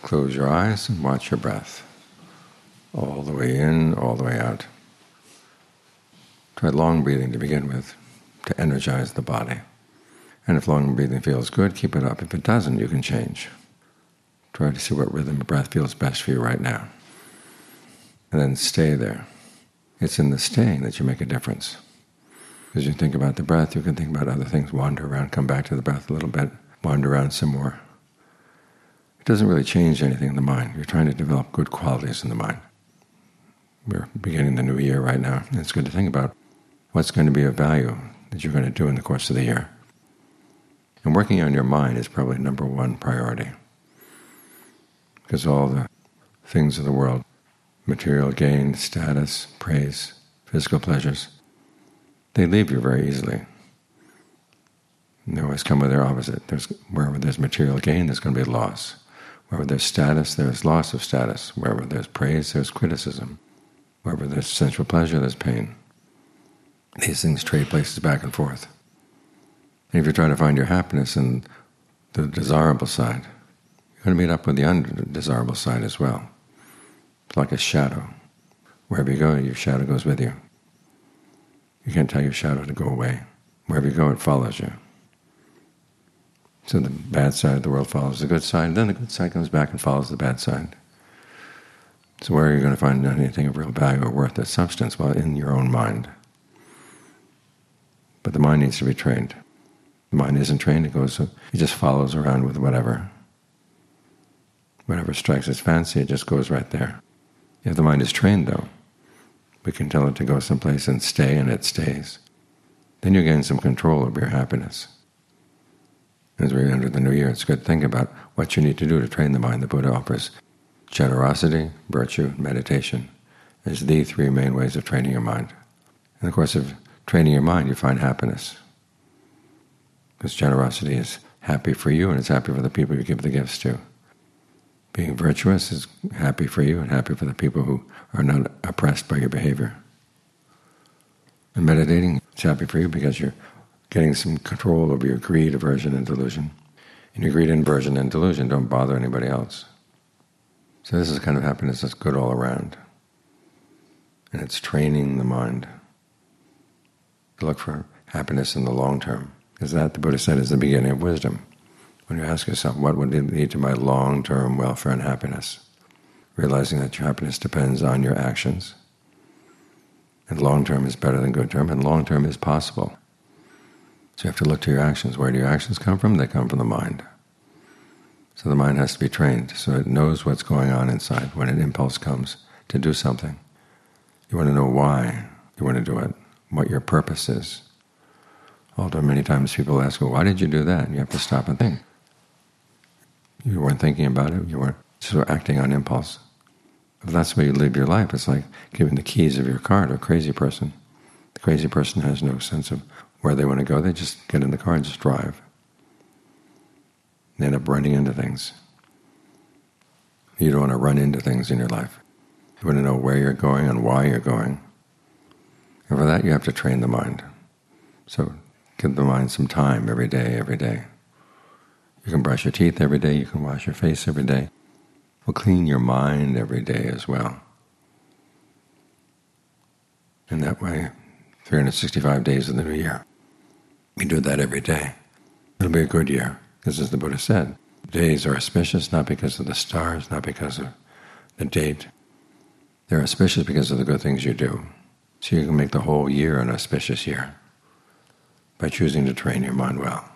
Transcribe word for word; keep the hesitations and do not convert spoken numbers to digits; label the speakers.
Speaker 1: Close your eyes and watch your breath. All the way in, all the way out. Try long breathing to begin with, to energize the body. And if long breathing feels good, keep it up. If it doesn't, you can change. Try to see what rhythm of breath feels best for you right now. And then stay there. It's in the staying that you make a difference. As you think about the breath, you can think about other things, wander around, come back to the breath a little bit, wander around some more. It doesn't really change anything in the mind. You're trying to develop good qualities in the mind. We're beginning the new year right now, and it's good to think about what's going to be of value that you're going to do in the course of the year. And working on your mind is probably number one priority, because all the things of the world, material gain, status, praise, physical pleasures, they leave you very easily. And they always come with their opposite. There's, wherever there's material gain, there's going to be loss. Wherever there's status, there's loss of status. Wherever there's praise, there's criticism. Wherever there's sensual pleasure, there's pain. These things trade places back and forth. And if you're trying to find your happiness in the desirable side, you're going to meet up with the undesirable side as well. It's like a shadow. Wherever you go, your shadow goes with you. You can't tell your shadow to go away. Wherever you go, it follows you. So the bad side of the world follows the good side, and then the good side comes back and follows the bad side. So where are you going to find anything of real value or worth or substance? Well, in your own mind. But the mind needs to be trained. The mind isn't trained, it goes, it just follows around with whatever. Whatever strikes its fancy, it just goes right there. If the mind is trained, though, we can tell it to go someplace and stay, and it stays. Then you gain some control over your happiness. As we enter the new year, it's good to think about what you need to do to train the mind. The Buddha offers generosity, virtue, meditation as the three main ways of training your mind. In the course of training your mind, you find happiness. Because generosity is happy for you, and it's happy for the people you give the gifts to. Being virtuous is happy for you and happy for the people who are not oppressed by your behavior. And meditating is happy for you because you're getting some control over your greed, aversion, and delusion. And your greed, aversion, and delusion don't bother anybody else. So this is the kind of happiness that's good all around. And it's training the mind to look for happiness in the long term. Because that, the Buddha said, is the beginning of wisdom. When you ask yourself, what would lead to my long-term welfare and happiness? Realizing that your happiness depends on your actions. And long-term is better than good-term, and long-term is possible. So you have to look to your actions. Where do your actions come from? They come from the mind. So the mind has to be trained so it knows what's going on inside when an impulse comes to do something. You want to know why you want to do it, what your purpose is. Although many times people ask, well, why did you do that? And you have to stop and think. You weren't thinking about it. You weren't sort of acting on impulse. If that's the way you live your life, it's like giving the keys of your car to a crazy person. The crazy person has no sense of where they want to go. They just get in the car and just drive. They end up running into things. You don't want to run into things in your life. You want to know where you're going and why you're going. And for that you have to train the mind. So give the mind some time every day, every day. You can brush your teeth every day, you can wash your face every day. Well, clean your mind every day as well. And that way, three hundred sixty-five days of the new year, we do that every day. It'll be a good year, because as the Buddha said, days are auspicious not because of the stars, not because of the date. They're auspicious because of the good things you do. So you can make the whole year an auspicious year by choosing to train your mind well.